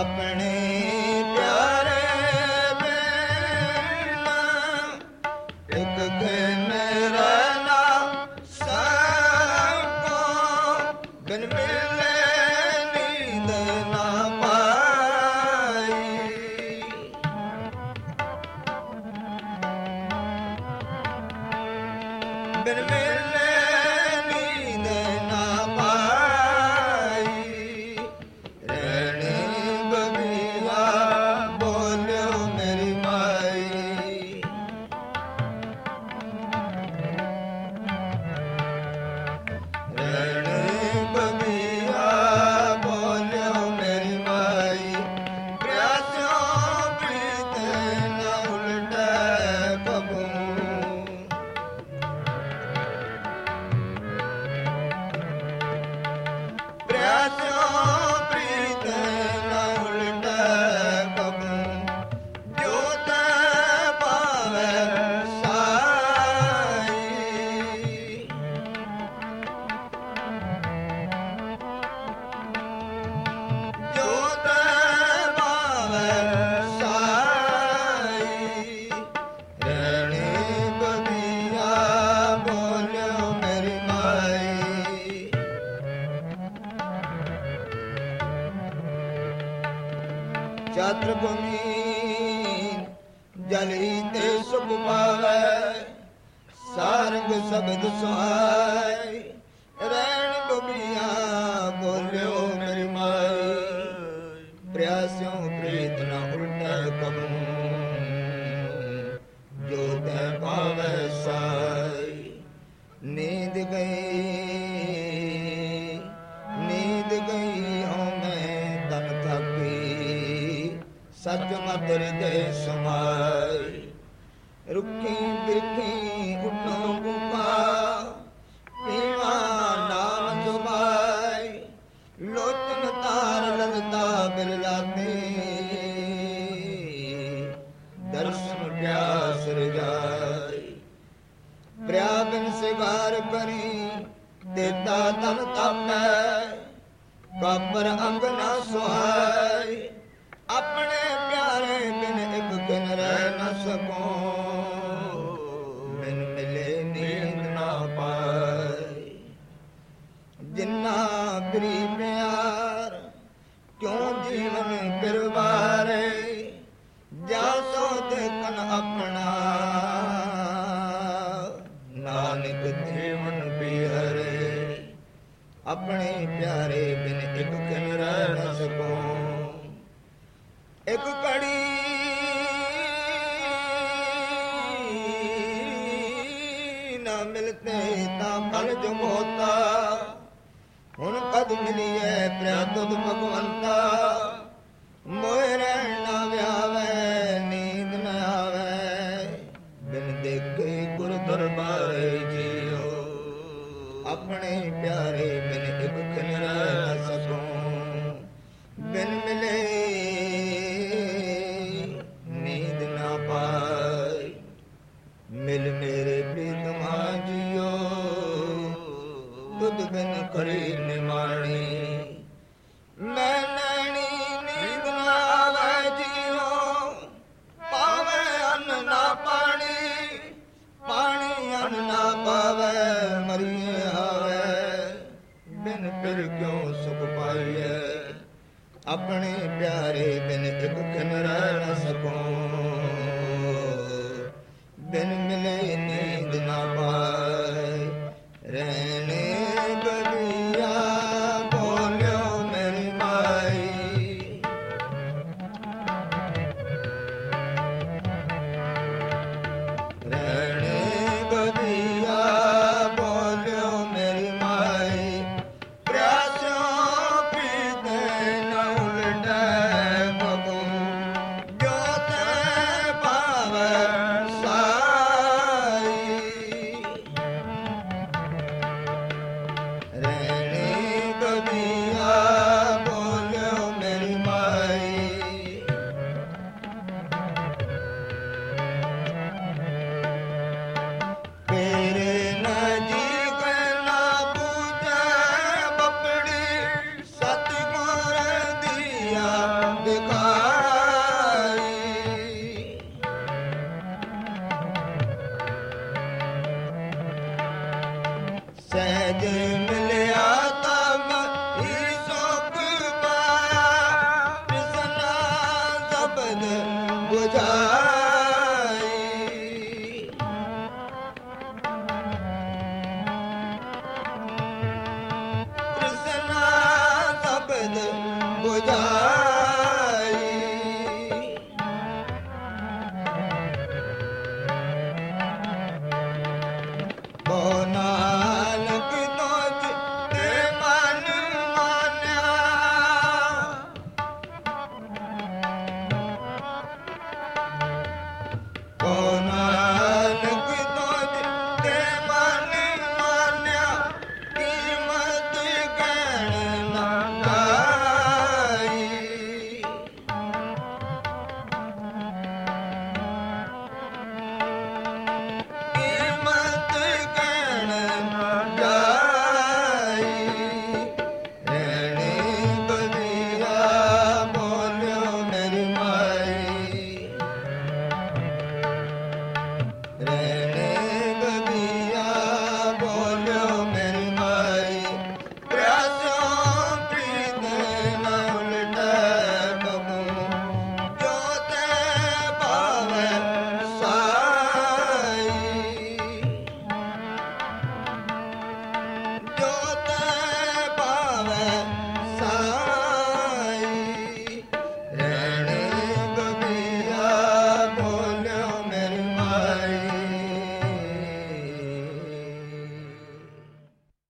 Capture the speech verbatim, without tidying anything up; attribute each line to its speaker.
Speaker 1: ਆਪਣੇ ਪਿਆਰੇ ਬਿਨਾ ਇੱਕ ਦਿਨ ਰਹਿਣਾ ਸਕੋ, ਬਿਨ ਮਿਲੇ ਨੀਂਦ ਨਾ ਪਾਈ। ਬਿਨ ਮਿਲੇ ਨੀਂਦ ਨਾ ਪਾਈ। ਰਹਿਣੀ ਬਬੀਆ ਬੋਲਿਓ ਮੇਰੀ ਮਾਈ। ਰਹਿਣੀ ਬਬੀਆ ਬੋਲਿਓ ਮੇਰੀ ਮਾਈ। ਪਿਆਸਿਓ ਪ੍ਰੀਤ ਨਾ ਉਲਟੈ ਕਬੂ। ਪਿਆਸਿਓ ਪ੍ਰੀਤ ਨਾ ਉਲਟੈ ਕਬੂ। ਜੋ ਤੈ ਭਾਵੈ ਸਾਈ। ਜੋ ਤੈ ਭਾਵੈ ਸਾਈ। ਰਹਿਣੀ ਬਬੀਆ ਬੋਲਿਓ ਮੇਰੀ ਮਾਈ। ਚਾਤਰ ਭੂਮੀ ਜਲੀ ਤੇ ਸੁਖ ਪਾਵੈ। ਸਾਰੰਗ ਸ਼ਬਦ ਸੁਹਾਈ। ਰਹਿਣ ਬਬੀਆ ਬੋਲਿਓ ਮੇਰੀ ਮਾਈ। ਪਿਆਸਿਓ ਪ੍ਰੀਤ ਨਾ ਉਲਟੈ ਕਬੂ। ਜੋ ਤੈ ਪਾਵੈ ਸਾਈ। ਨੀਂਦ ਗਈ ਨੀਂਦ ਗਈ ਹਉ ਮੈਂ ਤਨ ਥਕੀ। ਸੱਚ ਮਤ ਹਿਰਦੇ ਸਮਾਈ। ਰੁੱਖੀ ਬਿਰਖੀ ਉੱਠੋ ਗੁਪਾ। ਪੀਵਾ ਨਾਮ ਜੁਬਾਈ। ਲੋਚਨ ਤਾਰ ਲਲਤਾ ਬਿਰਲਾਤੀ। ਦਰਸ਼ਨ ਪਿਆਸ ਰਜਾਈ। ਪ੍ਰਿਆ ਬਿਨ ਸਿਗਾਰ ਕਰੀ ਦੇਤਾ ਤਨ ਤਾਪੈ। ਕਾਪਰ ਅੰਗ ਨਾ ਸੁਹਾਈ। ਆਪਣੇ ਪਿਆਰੇ ਬਿਨ ਇੱਕ ਦਿਨ ਰਹਿ ਨ ਸਕੋ। ਬਿਨ ਮਿਲੇ ਨੀਂਦ ਨਾ ਪਾਈ। ਜਿੰਨਾ ਬਰੀ ਪਿਆਰ ਕਿਉਂ ਜੀਵਨ ਪਿਰਵਾਰੇ। ਜਾ ਸੋ ਦੇਖਨ ਆਪਣਾ ਨਾਨਕ ਜੀਵਨ ਪਿਆਰੇ। ਆਪਣੇ ਪਿਆਰੇ ਬਿਨ ਇੱਕ ਦਿਨ ਰਹਿ ਨ ਸਕੋ। ਇੱਕ ਘੜੀ ਨਾ ਮਿਲਤੇ ਤਾਂ ਕਲ ਜੋ ਮੋਤਾ। ਹੁਣ ਕਦ ਮਿਲੀਏ ਪ੍ਰਿਆ ਤੁਧ ਭਗਵੰਤਾ। ਮੋਏ ਰਹਿਣ ਨਾ ਵਿਆਵੈ ਨੀਂਦ ਨ ਆਵੈ। ਬਿਨ ਦੇਖੇ ਗੁਰ ਦਰਬਾਰੇ ਜੀਓ। ਆਪਣੇ ਪਿਆਰੇ ਬਿਨ ਇੱਕ ਦਿਨ ਰਹਿ ਨ ਸਕੋ। ਬਿਨ ਮਿਲੇ ਨੀਂਦ ਨਾ ਪਾਈ। ਮਿਲ ਮੇਰੇ ਪ੍ਰੀਤਮਾ ਜੀਓ। ਤੁਧ ਬਿਨ ਕਰੀ ਨਿਮਾਣੀ। ਮੈਂ ਨੈਣੀ ਨੀਂਦ ਨਾ ਆਵੈ ਜੀਓ। ਪਾਵੈ ਅੰਨ ਨਾ ਪਾਣੀ। ਪਾਣੀ ਅੰਨ ਨਾ ਪਾਵੈ ਮਰੀਏ ਆਵੈ। ਬਿਨ ਫਿਰ ਕਿਉਂ ਸੁਖ ਪਾਈਐ। ਆਪਣੇ ਪਿਆਰੇ ਬਿਨ ਇੱਕ ਦਿਨ ਰਹਿ ਨ ਸਕੋ। ਬਿਨ ਮਿਲੇ ਨੀਂਦ ਨਾ ਪਾਈ। ਰਹਿਣੇ ਬਬੀਆ ਬੋਲਿਓ ਮੇਰੀ ਮਾਈ। ਰਹਿਣੇ ਬਬੀਆ ਬੋਲਿਓ ਮੇਰੀ ਮਾਈ। ਪਿਆਸਿਓ ਪ੍ਰੀਤ ਨਾ ਉਲਟੈ ਕਬੂ। ਜੋ ਤੈ ਭਾਵੈ ਸਾਈ। जे मिलिया तब ही सुख पाया कृष्णा शब्द बुझाई कृष्णा शब्द बुझाई